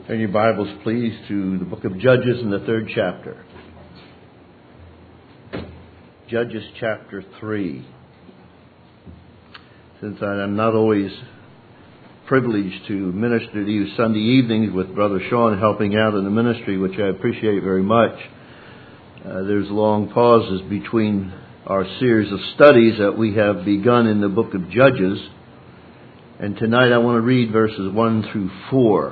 Turn your Bibles, please, to the book of Judges in the 3rd chapter. Judges chapter 3. Since I am not always privileged to minister to you Sunday evenings with Brother Sean helping out in the ministry, which I appreciate very much, there's long pauses between our series of studies that we have begun in the book of Judges. And tonight I want to read verses 1 through 4.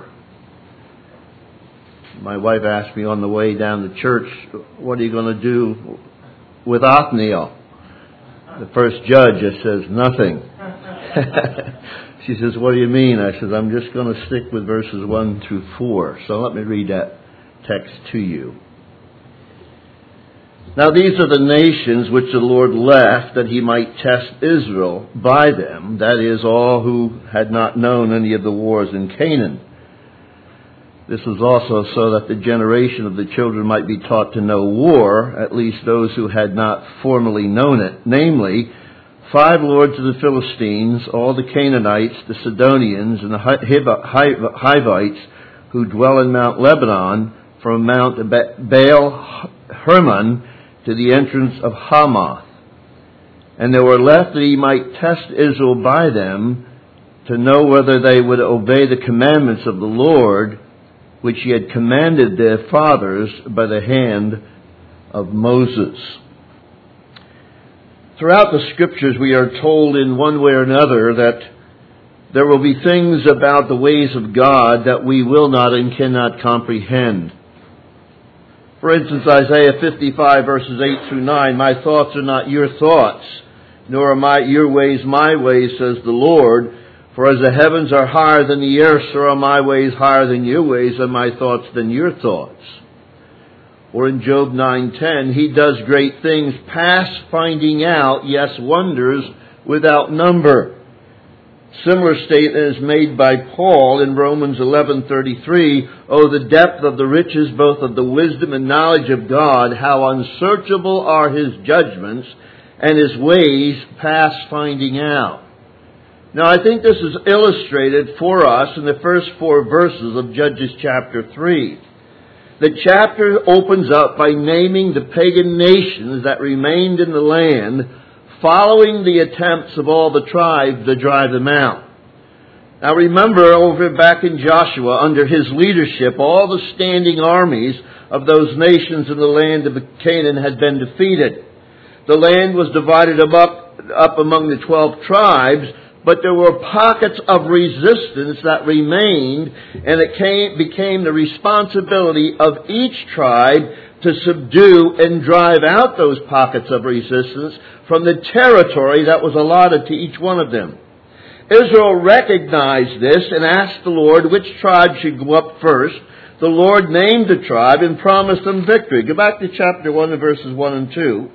My wife asked me on the way down to church, what are you going to do with Othniel, the first judge? I says, nothing. She says, what do you mean? I says, I'm just going to stick with verses 1 through 4. So let me read that text to you. Now these are the nations which the Lord left that he might test Israel by them, that is, all who had not known any of the wars in Canaan. This was also so that the generation of the children might be taught to know war, at least those who had not formerly known it, namely, 5 lords of the Philistines, all the Canaanites, the Sidonians, and the Hivites, who dwell in Mount Lebanon, from Mount Baal Hermon to the entrance of Hamath. And they were left that he might test Israel by them, to know whether they would obey the commandments of the Lord, which he had commanded their fathers by the hand of Moses. Throughout the Scriptures we are told in one way or another that there will be things about the ways of God that we will not and cannot comprehend. For instance, Isaiah 55 verses 8 through 9, my thoughts are not your thoughts, nor are your ways my ways, says the Lord. For as the heavens are higher than the earth, so are my ways higher than your ways, and my thoughts than your thoughts. Or in Job 9:10, he does great things past finding out, yes, wonders without number. Similar statement is made by Paul in Romans 11:33. Oh, the depth of the riches, both of the wisdom and knowledge of God, how unsearchable are his judgments, and his ways past finding out. Now, I think this is illustrated for us in the first 4 verses of Judges chapter 3. The chapter opens up by naming the pagan nations that remained in the land following the attempts of all the tribes to drive them out. Now, remember over back in Joshua, under his leadership, all the standing armies of those nations in the land of Canaan had been defeated. The land was divided up among the 12 tribes, but there were pockets of resistance that remained, and it became the responsibility of each tribe to subdue and drive out those pockets of resistance from the territory that was allotted to each one of them. Israel recognized this and asked the Lord which tribe should go up first. The Lord named the tribe and promised them victory. Go back to chapter 1 and verses 1 and 2.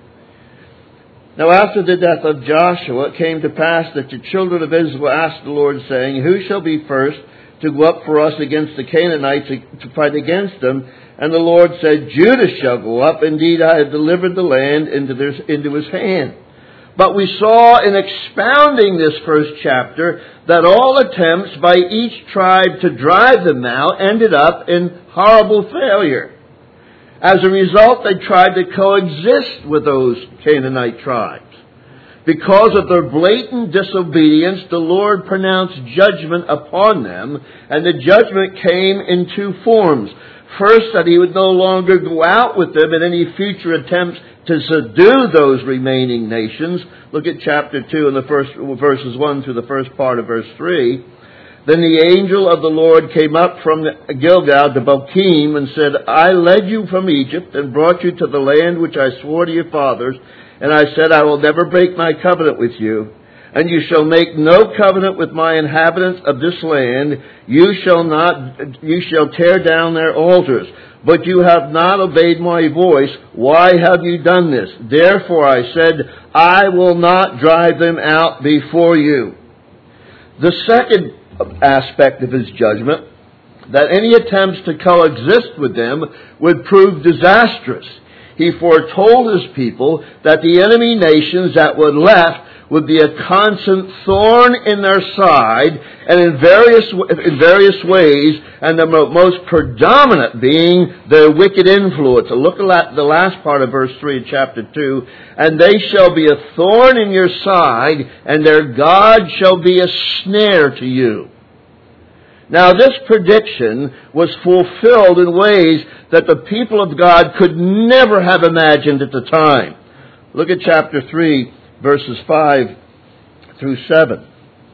Now after the death of Joshua, it came to pass that the children of Israel asked the Lord, saying, who shall be first to go up for us against the Canaanites to fight against them? And the Lord said, Judah shall go up. Indeed, I have delivered the land into his hand. But we saw in expounding this first chapter that all attempts by each tribe to drive them out ended up in horrible failure. As a result, they tried to coexist with those Canaanite tribes. Because of their blatant disobedience, the Lord pronounced judgment upon them, and the judgment came in 2 forms. First, that he would no longer go out with them in any future attempts to subdue those remaining nations. Look at chapter 2 and the first verses 1 through the first part of verse 3. Then the angel of the Lord came up from Gilgal to Bochim and said, I led you from Egypt and brought you to the land which I swore to your fathers. And I said, I will never break my covenant with you. And you shall make no covenant with my inhabitants of this land. You shall tear down their altars. But you have not obeyed my voice. Why have you done this? Therefore I said, I will not drive them out before you. The second aspect of his judgment, that any attempts to coexist with them would prove disastrous. He foretold his people that the enemy nations that were left would be a constant thorn in their side, and in various ways, and the most predominant being their wicked influence. Look at the last part of verse 3 of chapter 2. And they shall be a thorn in your side, and their God shall be a snare to you. Now, this prediction was fulfilled in ways that the people of God could never have imagined at the time. Look at chapter 3, verses 5 through 7.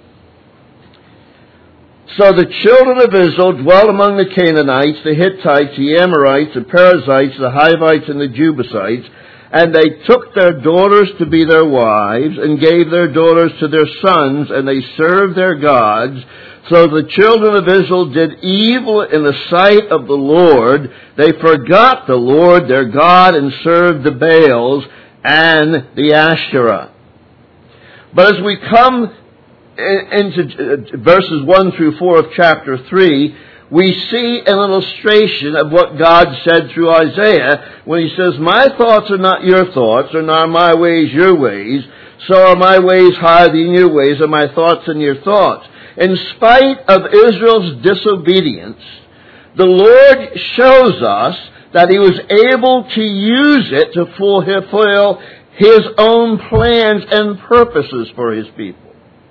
So the children of Israel dwelt among the Canaanites, the Hittites, the Amorites, the Perizzites, the Hivites, and the Jebusites, and they took their daughters to be their wives, and gave their daughters to their sons, and they served their gods. So the children of Israel did evil in the sight of the Lord. They forgot the Lord their God, and served the Baals and the Asherah. But as we come into verses 1 through 4 of chapter 3, we see an illustration of what God said through Isaiah when he says, "My thoughts are not your thoughts, or not my ways your ways, so are my ways higher than your ways, and my thoughts than your thoughts." In spite of Israel's disobedience, the Lord shows us that he was able to use it to fulfill his own plans and purposes for his people.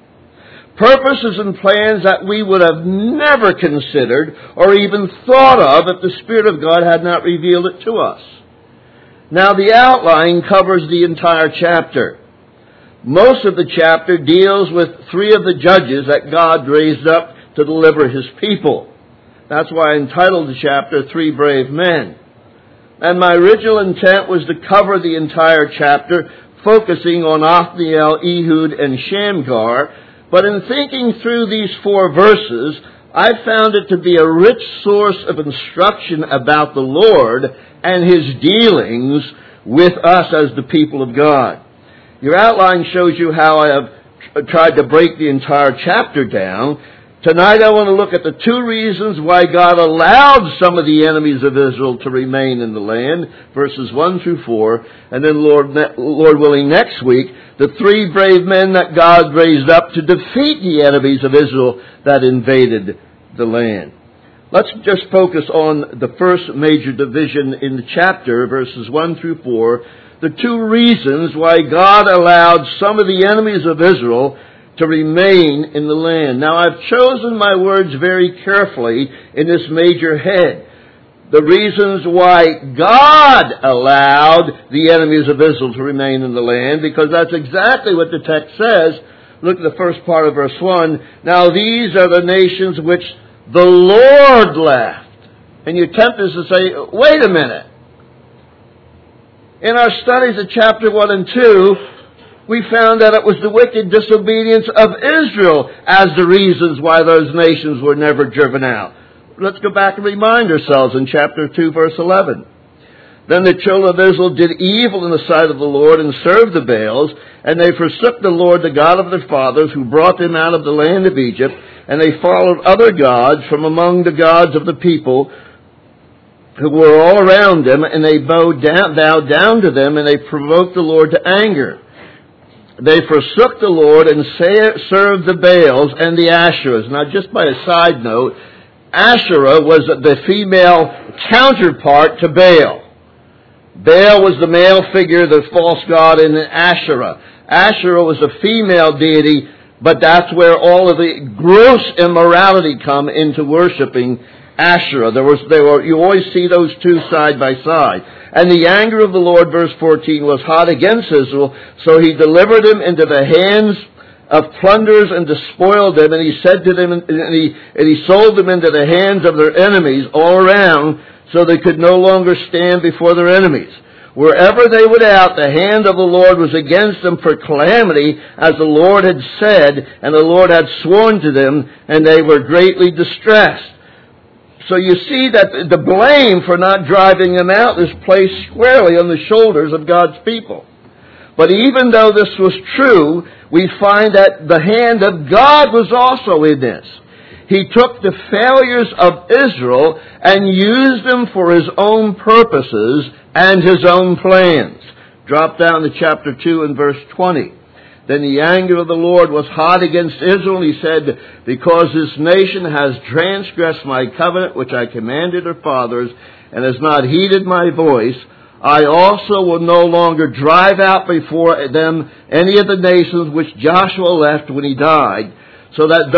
Purposes and plans that we would have never considered or even thought of if the Spirit of God had not revealed it to us. Now, the outline covers the entire chapter. Most of the chapter deals with three of the judges that God raised up to deliver his people. That's why I entitled the chapter, "Three Brave Men." And my original intent was to cover the entire chapter, focusing on Othniel, Ehud, and Shamgar. But in thinking through these 4 verses, I found it to be a rich source of instruction about the Lord and his dealings with us as the people of God. Your outline shows you how I have tried to break the entire chapter down. Tonight I want to look at the 2 reasons why God allowed some of the enemies of Israel to remain in the land, verses 1 through 4, and then, Lord willing, next week, the 3 brave men that God raised up to defeat the enemies of Israel that invaded the land. Let's just focus on the first major division in the chapter, verses 1 through 4, the 2 reasons why God allowed some of the enemies of Israel to remain in the land. Now, I've chosen my words very carefully in this major head. The reasons why God allowed the enemies of Israel to remain in the land, because that's exactly what the text says. Look at the first part of verse 1. Now, these are the nations which the Lord left. And you're tempted to say, wait a minute. In our studies of chapter 1 and 2, we found that it was the wicked disobedience of Israel as the reasons why those nations were never driven out. Let's go back and remind ourselves in chapter 2, verse 11. Then the children of Israel did evil in the sight of the Lord and served the Baals, and they forsook the Lord, the God of their fathers, who brought them out of the land of Egypt, and they followed other gods from among the gods of the people who were all around them, and they bowed down to them, and they provoked the Lord to anger. They forsook the Lord and served the Baals and the Asherahs. Now, just by a side note, Asherah was the female counterpart to Baal. Baal was the male figure, the false god, in Asherah. Asherah was a female deity, but that's where all of the gross immorality come into worshiping Asherah. You always see those 2 side by side. And the anger of the Lord, verse 14, was hot against Israel, so he delivered them into the hands of plunderers and despoiled them, and he said to them, and he sold them into the hands of their enemies all around, so they could no longer stand before their enemies. Wherever they went out, the hand of the Lord was against them for calamity, as the Lord had said, and the Lord had sworn to them, and they were greatly distressed. So you see that the blame for not driving them out is placed squarely on the shoulders of God's people. But even though this was true, we find that the hand of God was also in this. He took the failures of Israel and used them for his own purposes and his own plans. Drop down to chapter 2 and verse 20. Then the anger of the Lord was hot against Israel, and he said, because this nation has transgressed my covenant, which I commanded her fathers, and has not heeded my voice, I also will no longer drive out before them any of the nations which Joshua left when he died, so that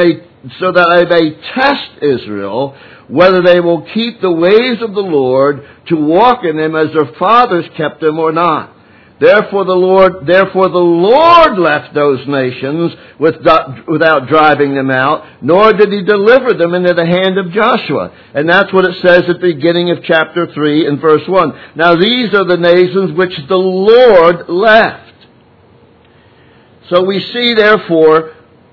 I may test Israel, whether they will keep the ways of the Lord to walk in them as their fathers kept them or not. Therefore the Lord left those nations without driving them out, nor did he deliver them into the hand of Joshua. And that's what it says at the beginning of chapter 3 and verse 1. Now these are the nations which the Lord left. So we see therefore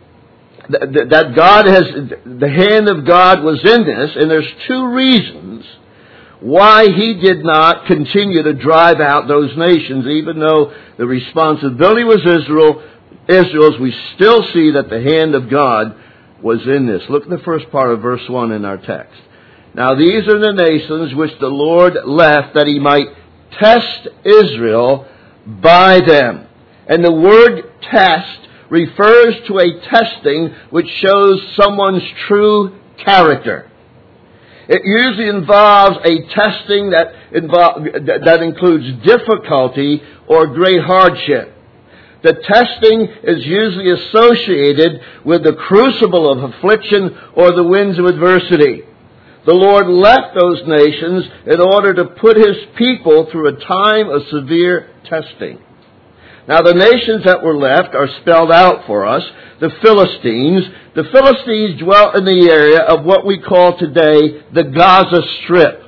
that the hand of God was in this, and there's two reasons why he did not continue to drive out those nations, even though the responsibility was Israel's. We still see that the hand of God was in this. Look at the first part of verse 1 in our text. Now these are the nations which the Lord left, that he might test Israel by them. And the word test refers to a testing which shows someone's true character. It usually involves a testing that includes difficulty or great hardship. The testing is usually associated with the crucible of affliction or the winds of adversity. The Lord left those nations in order to put his people through a time of severe testing. Now the nations that were left are spelled out for us. The Philistines. The Philistines dwelt in the area of what we call today the Gaza Strip.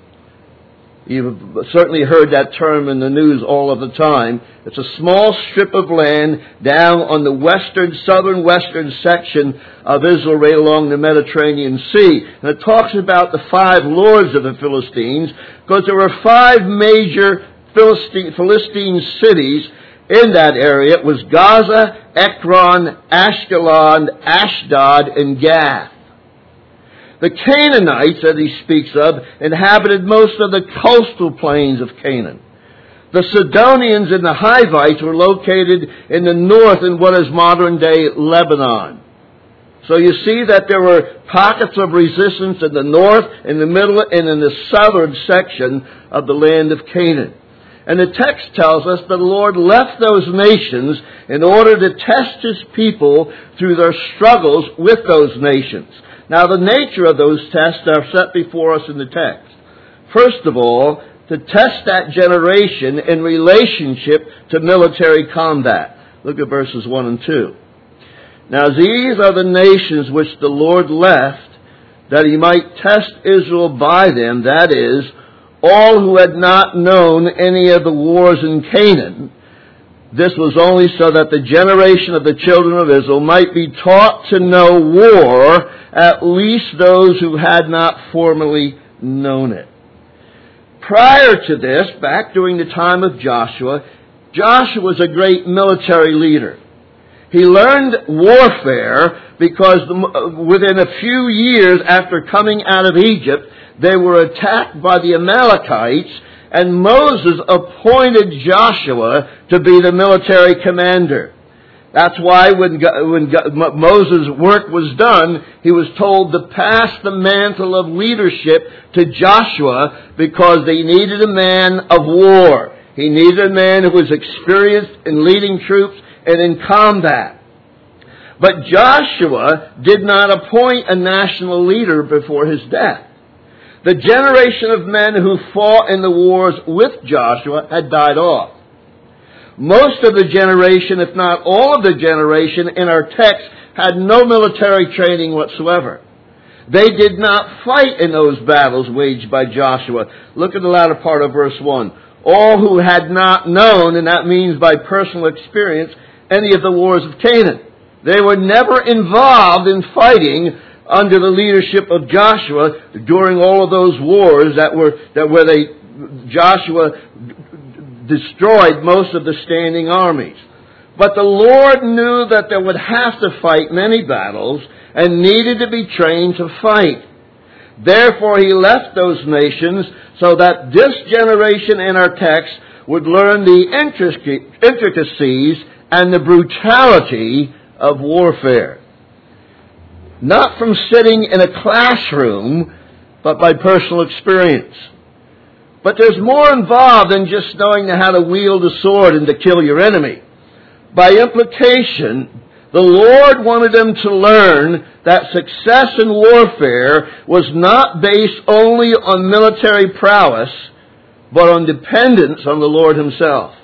You've certainly heard that term in the news all of the time. It's a small strip of land down on the southern western section of Israel, right along the Mediterranean Sea. And it talks about the 5 lords of the Philistines, because there were 5 major Philistine cities in that area. It was Gaza, Ekron, Ashkelon, Ashdod, and Gath. The Canaanites, that he speaks of, inhabited most of the coastal plains of Canaan. The Sidonians and the Hivites were located in the north in what is modern-day Lebanon. So you see that there were pockets of resistance in the north, in the middle, and in the southern section of the land of Canaan. And the text tells us that the Lord left those nations in order to test his people through their struggles with those nations. Now, the nature of those tests are set before us in the text. First of all, to test that generation in relationship to military combat. Look at verses 1 and 2. Now, these are the nations which the Lord left, that he might test Israel by them, that is, all who had not known any of the wars in Canaan. This was only so that the generation of the children of Israel might be taught to know war, at least those who had not formerly known it. Prior to this, back during the time of Joshua, Joshua was a great military leader. He learned warfare because within a few years after coming out of Egypt, they were attacked by the Amalekites, and Moses appointed Joshua to be the military commander. That's why when Moses' work was done, he was told to pass the mantle of leadership to Joshua, because they needed a man of war. He needed a man who was experienced in leading troops and in combat. But Joshua did not appoint a national leader before his death. The generation of men who fought in the wars with Joshua had died off. Most of the generation, if not all of the generation in our text, had no military training whatsoever. They did not fight in those battles waged by Joshua. Look at the latter part of verse 1. All who had not known, and that means by personal experience, any of the wars of Canaan. They were never involved in fighting under the leadership of Joshua during all of those wars Joshua destroyed most of the standing armies. But the Lord knew that they would have to fight many battles and needed to be trained to fight. Therefore, he left those nations so that this generation in our text would learn the intricacies and the brutality of warfare. Not from sitting in a classroom, but by personal experience. But there's more involved than just knowing how to wield a sword and to kill your enemy. By implication, the Lord wanted them to learn that success in warfare was not based only on military prowess, but on dependence on the Lord Himself.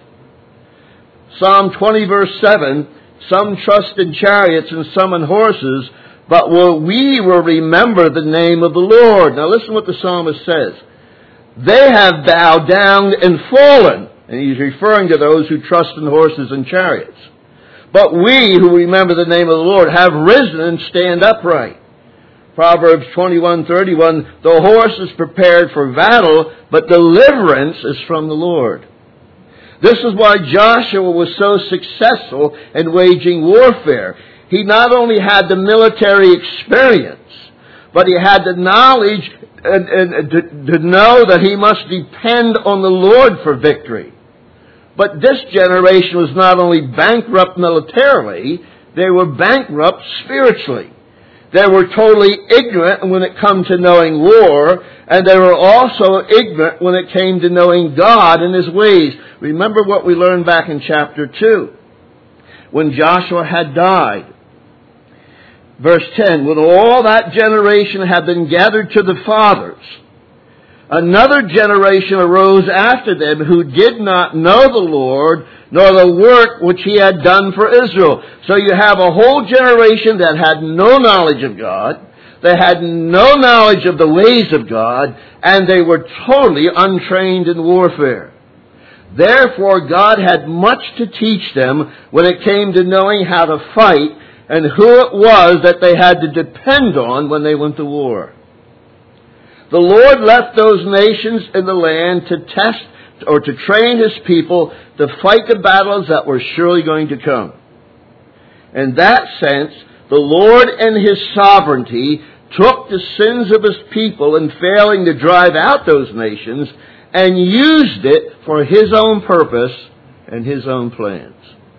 Psalm 20 verse 7, some trust in chariots and some in horses, but we will remember the name of the Lord. Now listen what the psalmist says. They have bowed down and fallen. And he's referring to those who trust in horses and chariots. But we who remember the name of the Lord have risen and stand upright. Proverbs 21:31, the horse is prepared for battle, but deliverance is from the Lord. This is why Joshua was so successful in waging warfare. He not only had the military experience, but he had the knowledge and to know that he must depend on the Lord for victory. But this generation was not only bankrupt militarily, they were bankrupt spiritually. They were totally ignorant when it came to knowing war, and they were also ignorant when it came to knowing God and His ways. Remember what we learned back in chapter 2. When Joshua had died. Verse 10, when all that generation had been gathered to the fathers, another generation arose after them who did not know the Lord, nor the work which He had done for Israel. So you have a whole generation that had no knowledge of God, they had no knowledge of the ways of God, and they were totally untrained in warfare. Therefore, God had much to teach them when it came to knowing how to fight and who it was that they had to depend on when they went to war. The Lord left those nations in the land to test or to train His people to fight the battles that were surely going to come. In that sense, the Lord in His sovereignty took the sins of His people in failing to drive out those nations and used it for His own purpose and His own plans.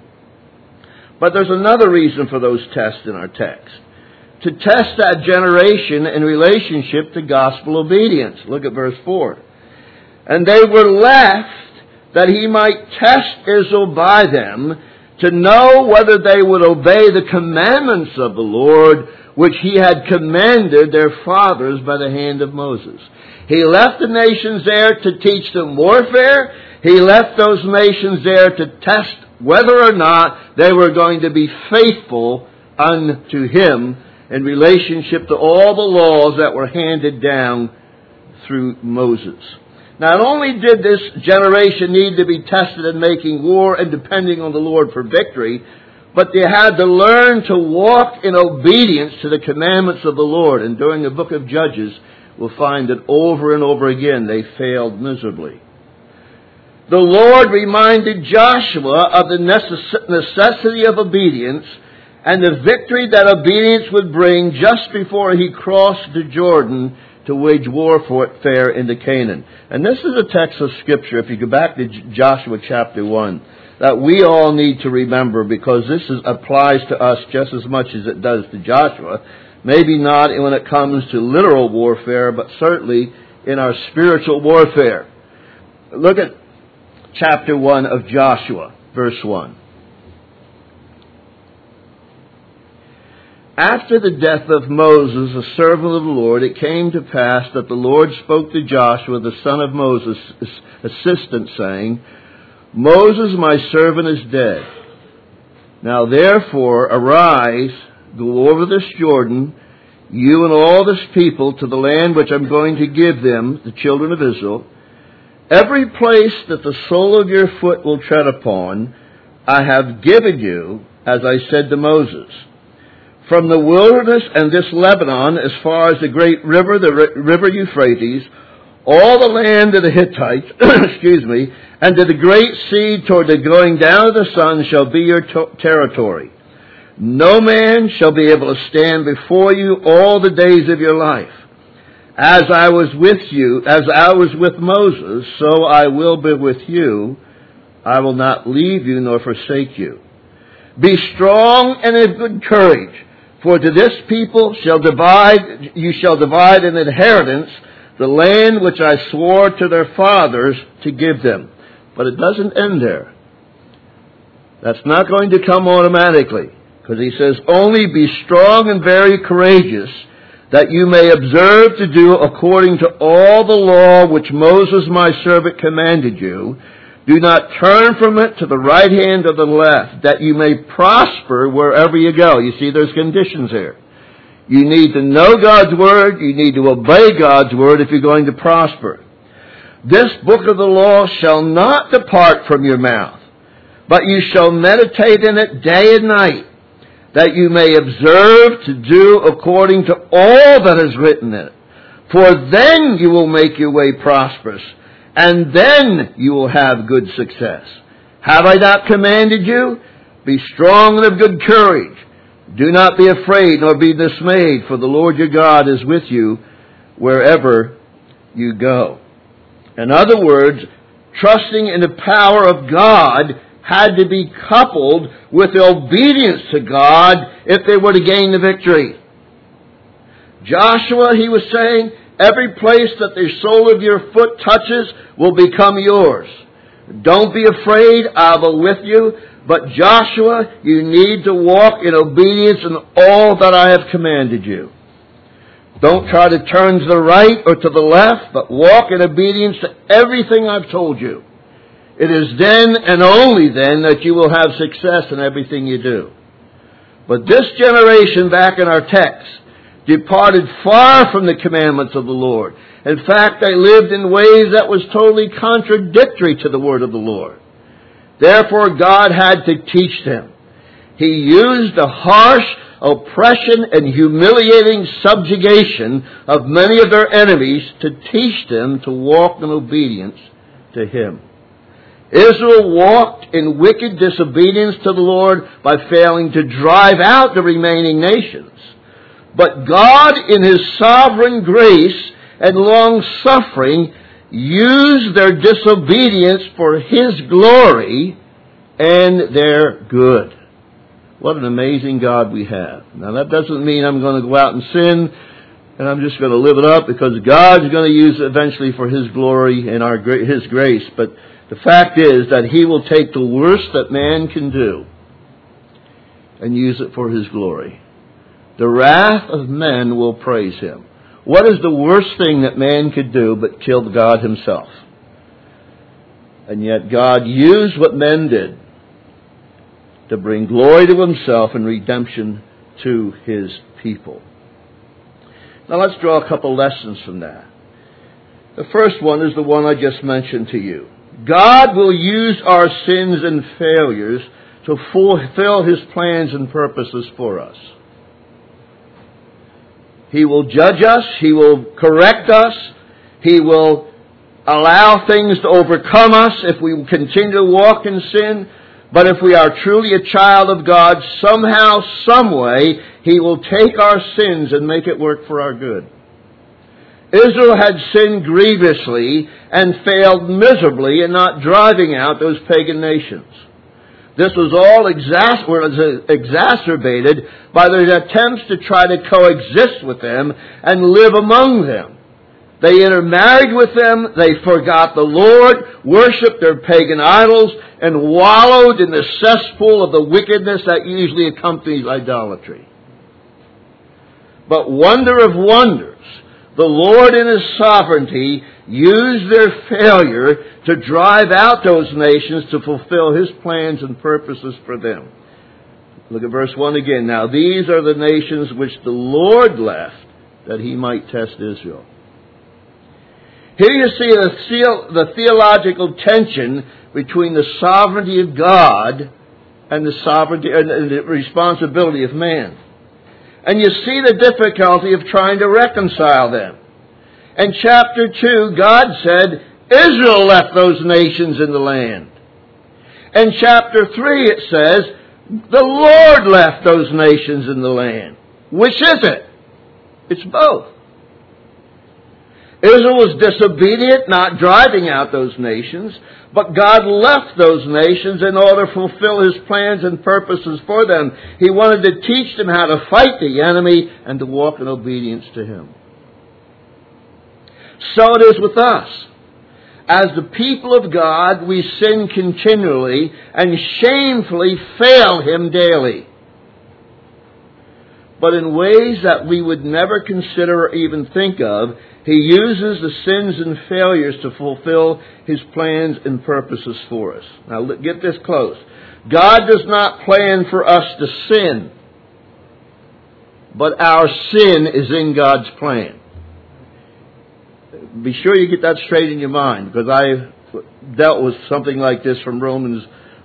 But there's another reason for those tests in our text. To test that generation in relationship to gospel obedience. Look at verse 4. And they were left that He might test Israel by them, to know whether they would obey the commandments of the Lord, which He had commanded their fathers by the hand of Moses. He left the nations there to teach them warfare. He left those nations there to test whether or not they were going to be faithful unto Him in relationship to all the laws that were handed down through Moses. Not only did this generation need to be tested in making war and depending on the Lord for victory, but they had to learn to walk in obedience to the commandments of the Lord. And during the book of Judges, we'll find that over and over again they failed miserably. The Lord reminded Joshua of the necessity of obedience and the victory that obedience would bring just before he crossed the Jordan to wage warfare into Canaan. And this is a text of Scripture, if you go back to Joshua chapter 1, that we all need to remember, because this applies to us just as much as it does to Joshua. Maybe not when it comes to literal warfare, but certainly in our spiritual warfare. Look at chapter 1 of Joshua, verse 1. After the death of Moses, the servant of the Lord, it came to pass that the Lord spoke to Joshua, the son of Moses' assistant, saying, Moses, my servant, is dead. Now therefore, arise, go over this Jordan, you and all this people, to the land which I'm going to give them, the children of Israel. Every place that the sole of your foot will tread upon, I have given you, as I said to Moses. From the wilderness and this Lebanon, as far as the great river, the river Euphrates, all the land of the Hittites, and to the great sea toward the going down of the sun shall be your territory. No man shall be able to stand before you all the days of your life. As I was with you, as I was with Moses, so I will be with you. I will not leave you nor forsake you. Be strong and of good courage, for to this people you shall divide an inheritance, the land which I swore to their fathers to give them. But it doesn't end there. That's not going to come automatically, because he says, only be strong and very courageous, that you may observe to do according to all the law which Moses my servant commanded you. Do not turn from it to the right hand or the left, that you may prosper wherever you go. You see, there's conditions here. You need to know God's Word. You need to obey God's Word if you're going to prosper. This book of the law shall not depart from your mouth, but you shall meditate in it day and night, that you may observe to do according to all that is written in it. For then you will make your way prosperous, and then you will have good success. Have I not commanded you? Be strong and of good courage. Do not be afraid nor be dismayed, for the Lord your God is with you wherever you go. In other words, trusting in the power of God had to be coupled with obedience to God if they were to gain the victory. Joshua, he was saying, every place that the sole of your foot touches will become yours. Don't be afraid, I will with you. But Joshua, you need to walk in obedience in all that I have commanded you. Don't try to turn to the right or to the left, but walk in obedience to everything I've told you. It is then and only then that you will have success in everything you do. But this generation back in our text departed far from the commandments of the Lord. In fact, they lived in ways that was totally contradictory to the word of the Lord. Therefore, God had to teach them. He used the harsh oppression and humiliating subjugation of many of their enemies to teach them to walk in obedience to Him. Israel walked in wicked disobedience to the Lord by failing to drive out the remaining nations. But God, in His sovereign grace and long-suffering, used their disobedience for His glory and their good. What an amazing God we have. Now that doesn't mean I'm going to go out and sin and I'm just going to live it up, because God's going to use it eventually for His glory and His grace. But the fact is that He will take the worst that man can do and use it for His glory. The wrath of men will praise Him. What is the worst thing that man could do but kill God Himself? And yet God used what men did to bring glory to Himself and redemption to His people. Now let's draw a couple lessons from that. The first one is the one I just mentioned to you. God will use our sins and failures to fulfill His plans and purposes for us. He will judge us. He will correct us. He will allow things to overcome us if we continue to walk in sin. But if we are truly a child of God, somehow, some way, He will take our sins and make it work for our good. Israel had sinned grievously and failed miserably in not driving out those pagan nations. This was all exacerbated by their attempts to try to coexist with them and live among them. They intermarried with them, they forgot the Lord, worshipped their pagan idols, and wallowed in the cesspool of the wickedness that usually accompanies idolatry. But wonder of wonders, the Lord in His sovereignty used their failure to drive out those nations to fulfill His plans and purposes for them. Look at verse 1 again. Now these are the nations which the Lord left that He might test Israel. Here you see the theological tension between the sovereignty of God and the sovereignty and the responsibility of man. And you see the difficulty of trying to reconcile them. In chapter 2, God said, Israel left those nations in the land. In chapter 3, it says, the Lord left those nations in the land. Which is it? It's both. Israel was disobedient, not driving out those nations, but God left those nations in order to fulfill His plans and purposes for them. He wanted to teach them how to fight the enemy and to walk in obedience to Him. So it is with us. As the people of God, we sin continually and shamefully fail Him daily. But in ways that we would never consider or even think of, He uses the sins and failures to fulfill His plans and purposes for us. Now get this close. God does not plan for us to sin, but our sin is in God's plan. Be sure you get that straight in your mind, because I dealt with something like this from Romans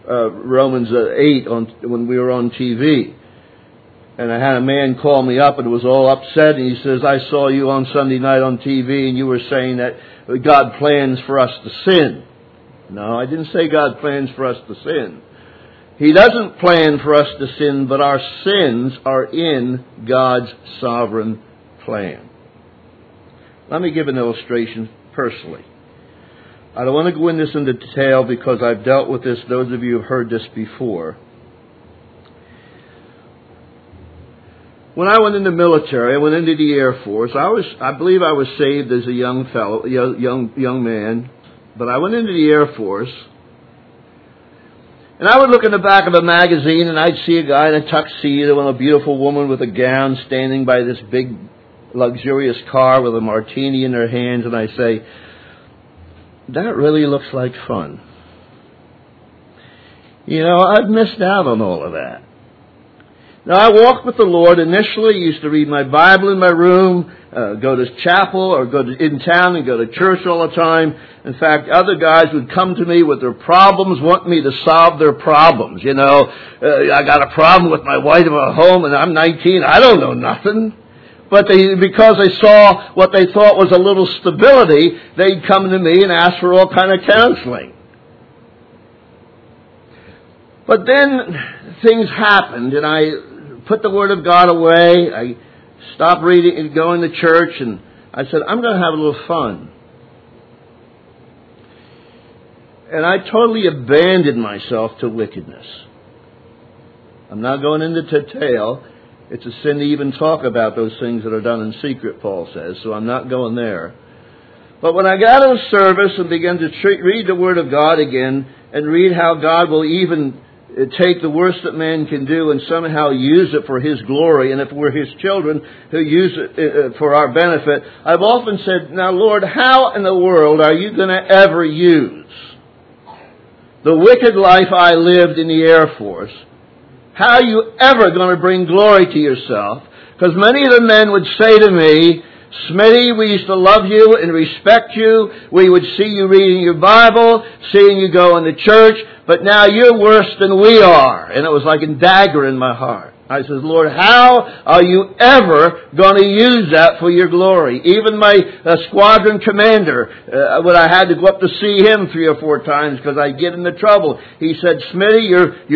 8 when we were on TV. And I had a man call me up and was all upset, and he says, I saw you on Sunday night on TV and you were saying that God plans for us to sin. No, I didn't say God plans for us to sin. He doesn't plan for us to sin, but our sins are in God's sovereign plan. Let me give an illustration personally. I don't want to go into this into detail because I've dealt with this. Those of you have heard this before. When I went in the military, I went into the Air Force. I believe I was saved as a young fellow, young man. But I went into the Air Force, and I would look in the back of a magazine, and I'd see a guy in a tuxedo and a beautiful woman with a gown standing by this big, luxurious car with a martini in their hands, and I say, that really looks like fun. You know, I've missed out on all of that. Now, I walked with the Lord. Initially, I used to read my Bible in my room, go to chapel, or go in town and go to church all the time. In fact, other guys would come to me with their problems, want me to solve their problems. You know, I got a problem with my wife at home, and I'm 19. I don't know nothing. But because they saw what they thought was a little stability, they'd come to me and ask for all kind of counseling. But then things happened, and I put the Word of God away. I stopped reading and going to church, and I said, I'm going to have a little fun. And I totally abandoned myself to wickedness. I'm not going into detail. It's a sin to even talk about those things that are done in secret, Paul says, so I'm not going there. But when I got out of service and began to read the Word of God again, and read how God will even take the worst that man can do and somehow use it for His glory, and if we're His children, He'll use it for our benefit. I've often said, now Lord, how in the world are you going to ever use the wicked life I lived in the Air Force? How are you ever going to bring glory to yourself? Because many of the men would say to me, Smitty, we used to love you and respect you. We would see you reading your Bible, seeing you go into church, but now you're worse than we are. And it was like a dagger in my heart. I said, Lord, how are you ever going to use that for your glory? Even my squadron commander, when I had to go up to see him 3 or 4 times because I'd get into trouble, he said, Smitty,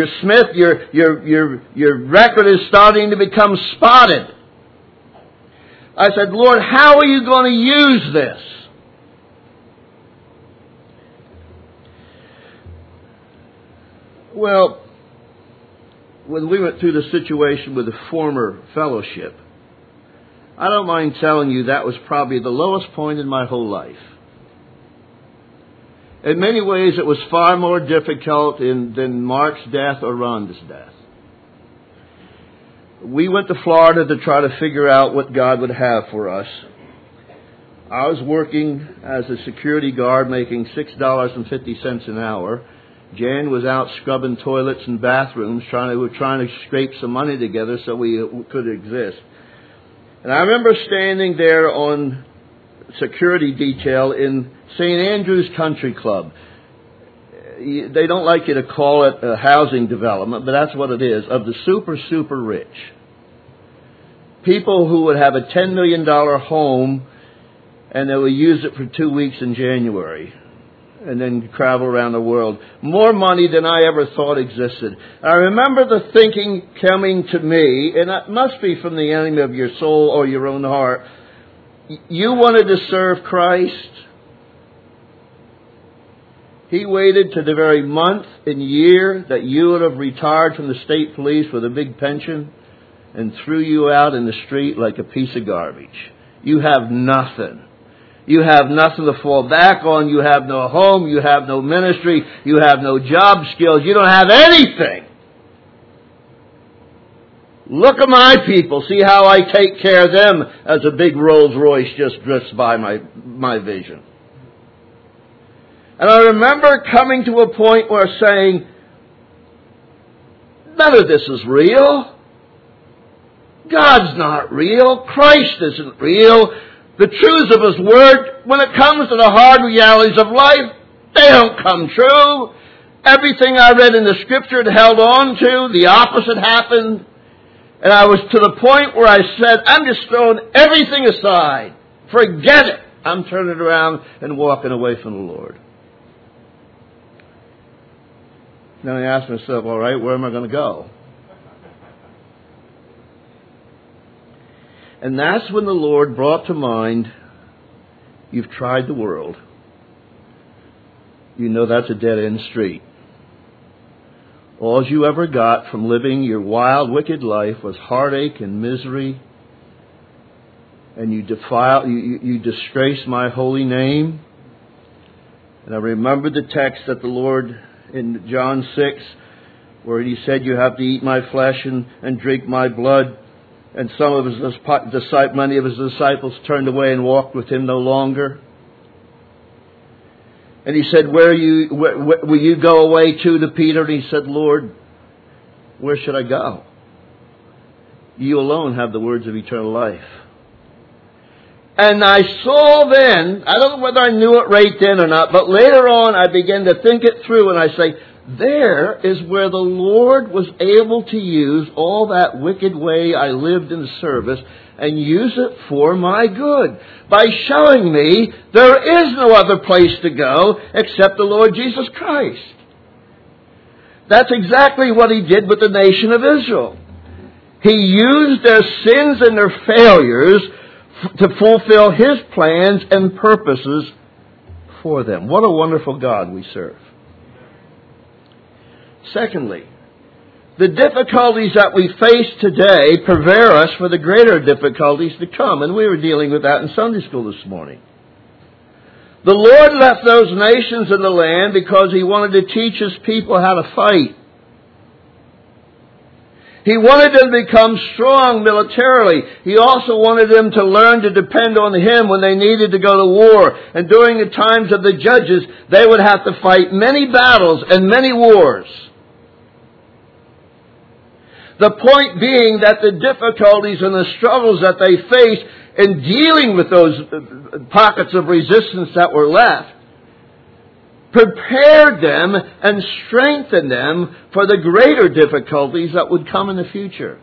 your record is starting to become spotted. I said, Lord, how are you going to use this? Well, when we went through the situation with the former fellowship, I don't mind telling you that was probably the lowest point in my whole life. In many ways, it was far more difficult than Mark's death or Rhonda's death. We went to Florida to try to figure out what God would have for us. I was working as a security guard making $6.50 an hour. Jan was out scrubbing toilets and bathrooms, trying to scrape some money together so we could exist. And I remember standing there on security detail in St. Andrew's Country Club. They don't like you to call it a housing development, but that's what it is, of the super, super rich. People who would have a $10 million home and they would use it for 2 weeks in January and then travel around the world. More money than I ever thought existed. I remember the thinking coming to me, and it must be from the enemy of your soul or your own heart, You wanted to serve Christ. He waited to the very month and year that you would have retired from the state police with a big pension and threw you out in the street like a piece of garbage. You have nothing. You have nothing to fall back on. You have no home. You have no ministry. You have no job skills. You don't have anything. Look at my people. See how I take care of them as a big Rolls Royce just drifts by my vision. And I remember coming to a point where saying, none of this is real. God's not real. Christ isn't real. The truths of His Word, when it comes to the hard realities of life, they don't come true. Everything I read in the Scripture had held on to, the opposite happened. And I was to the point where I said, I'm just throwing everything aside. Forget it. I'm turning around and walking away from the Lord. Then I asked myself, all right, where am I going to go? And that's when the Lord brought to mind, you've tried the world. You know that's a dead-end street. All you ever got from living your wild, wicked life was heartache and misery. And you disgrace my holy name. And I remember the text that the Lord in John 6, where He said, you have to eat my flesh and drink my blood. And many of His disciples turned away and walked with Him no longer. And He said, where will you go away to Peter? And he said, Lord, where should I go? You alone have the words of eternal life. And I saw then, I don't know whether I knew it right then or not, but later on I began to think it through and I say, there is where the Lord was able to use all that wicked way I lived in service and use it for my good by showing me there is no other place to go except the Lord Jesus Christ. That's exactly what He did with the nation of Israel. He used their sins and their failures to fulfill His plans and purposes for them. What a wonderful God we serve. Secondly, the difficulties that we face today prepare us for the greater difficulties to come. And we were dealing with that in Sunday school this morning. The Lord left those nations in the land because He wanted to teach His people how to fight. He wanted them to become strong militarily. He also wanted them to learn to depend on Him when they needed to go to war. And during the times of the judges, they would have to fight many battles and many wars. The point being that the difficulties and the struggles that they faced in dealing with those pockets of resistance that were left prepared them and strengthened them for the greater difficulties that would come in the future.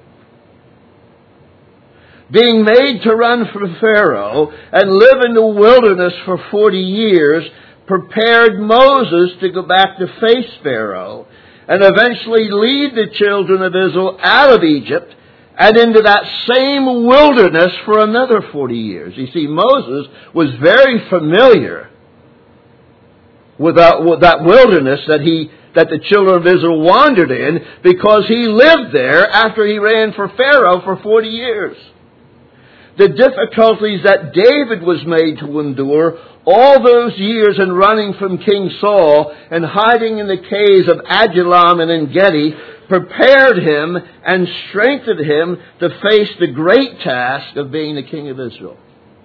Being made to run from Pharaoh and live in the wilderness for 40 years prepared Moses to go back to face Pharaoh and eventually lead the children of Israel out of Egypt and into that same wilderness for another 40 years. You see, Moses was very familiar with that wilderness that the children of Israel wandered in because he lived there after he ran for Pharaoh for 40 years. The difficulties that David was made to endure all those years in running from King Saul and hiding in the caves of Adullam and En-gedi prepared him and strengthened him to face the great task of being the king of Israel.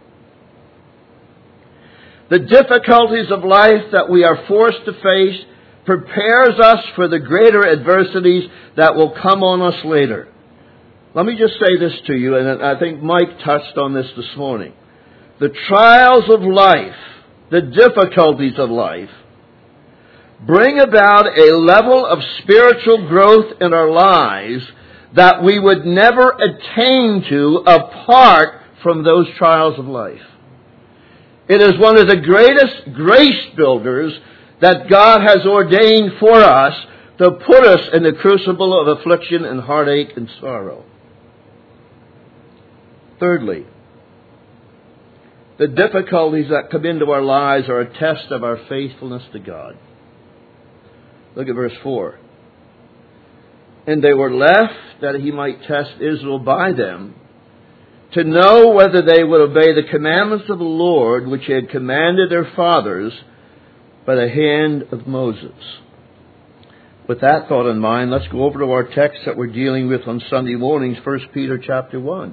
The difficulties of life that we are forced to face prepares us for the greater adversities that will come on us later. Let me just say this to you, and I think Mike touched on this morning. The trials of life, the difficulties of life, bring about a level of spiritual growth in our lives that we would never attain to apart from those trials of life. It is one of the greatest grace builders that God has ordained for us to put us in the crucible of affliction and heartache and sorrow. Thirdly, The difficulties that come into our lives are a test of our faithfulness to God. Look at verse 4. And they were left that he might test Israel by them, to know whether they would obey the commandments of the Lord, which he had commanded their fathers by the hand of Moses. With that thought in mind, let's go over to our text that we're dealing with on Sunday mornings, 1 Peter chapter 1.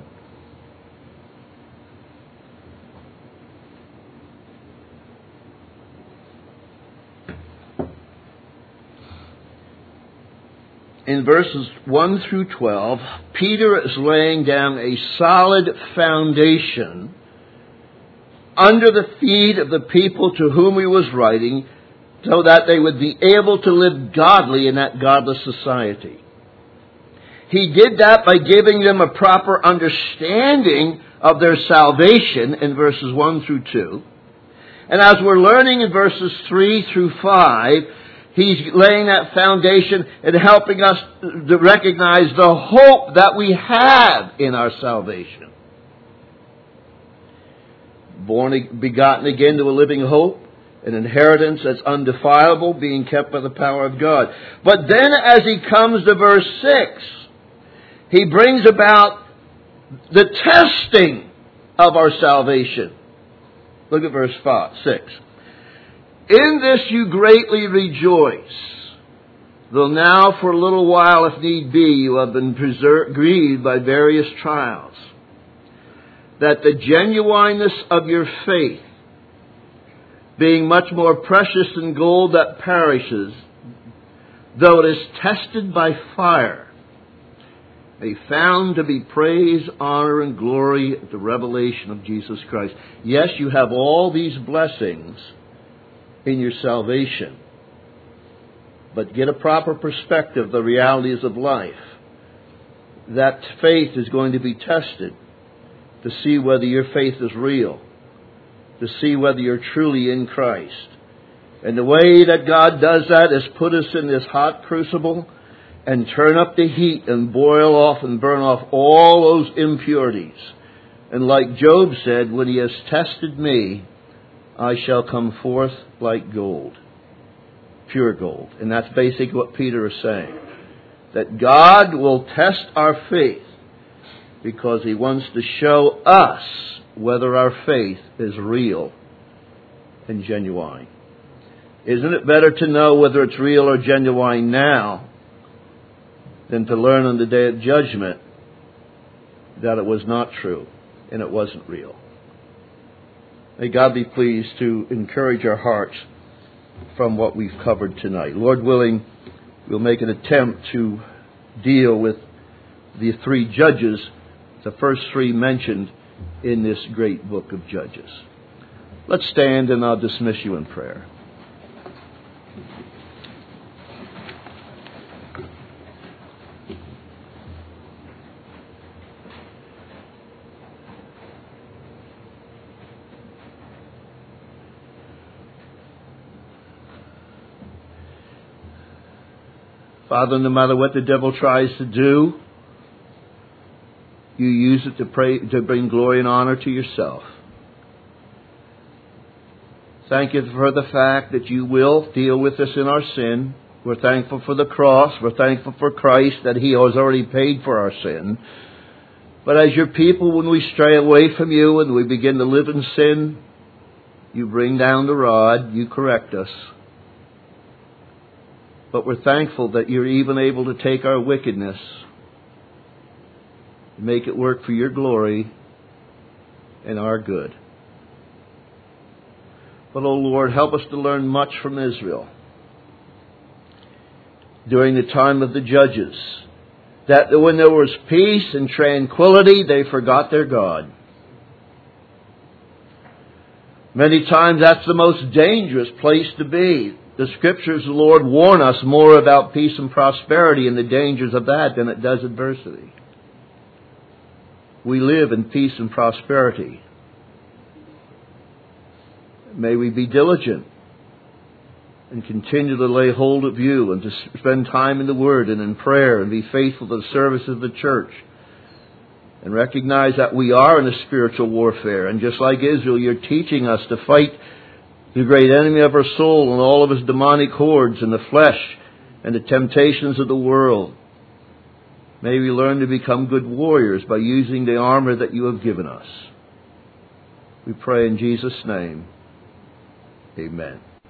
In verses 1 through 12, Peter is laying down a solid foundation under the feet of the people to whom he was writing, so that they would be able to live godly in that godless society. He did that by giving them a proper understanding of their salvation in verses 1 through 2. And as we're learning in verses 3 through 5, he's laying that foundation and helping us to recognize the hope that we have in our salvation. Begotten again to a living hope, an inheritance that's undefilable, being kept by the power of God. But then as he comes to verse 6, he brings about the testing of our salvation. Look at verse 6. In this you greatly rejoice, though now for a little while, if need be, you have been grieved by various trials, that the genuineness of your faith, being much more precious than gold that perishes, though it is tested by fire, may found to be praise, honor, and glory at the revelation of Jesus Christ. Yes, you have all these blessings in your salvation, but get a proper perspective of the realities of life. That faith is going to be tested to see whether your faith is real, to see whether you're truly in Christ. And the way that God does that is put us in this hot crucible and turn up the heat and boil off and burn off all those impurities. And like Job said, when he has tested me, I shall come forth like gold, pure gold. And that's basically what Peter is saying. That God will test our faith because he wants to show us whether our faith is real and genuine. Isn't it better to know whether it's real or genuine now than to learn on the day of judgment that it was not true and it wasn't real? May God be pleased to encourage our hearts from what we've covered tonight. Lord willing, we'll make an attempt to deal with the three judges, the first three mentioned in this great book of Judges. Let's stand and I'll dismiss you in prayer. Father, no matter what the devil tries to do, you use it to bring glory and honor to yourself. Thank you for the fact that you will deal with us in our sin. We're thankful for the cross. We're thankful for Christ, that he has already paid for our sin. But as your people, when we stray away from you and we begin to live in sin, you bring down the rod, you correct us. But we're thankful that you're even able to take our wickedness and make it work for your glory and our good. But, oh Lord, help us to learn much from Israel during the time of the judges, that when there was peace and tranquility, they forgot their God. Many times that's the most dangerous place to be. The Scriptures, the Lord, warn us more about peace and prosperity and the dangers of that than it does adversity. We live in peace and prosperity. May we be diligent and continue to lay hold of you and to spend time in the Word and in prayer and be faithful to the service of the church and recognize that we are in a spiritual warfare. And just like Israel, you're teaching us to fight the great enemy of our soul and all of his demonic hordes and the flesh and the temptations of the world. May we learn to become good warriors by using the armor that you have given us. We pray in Jesus' name. Amen.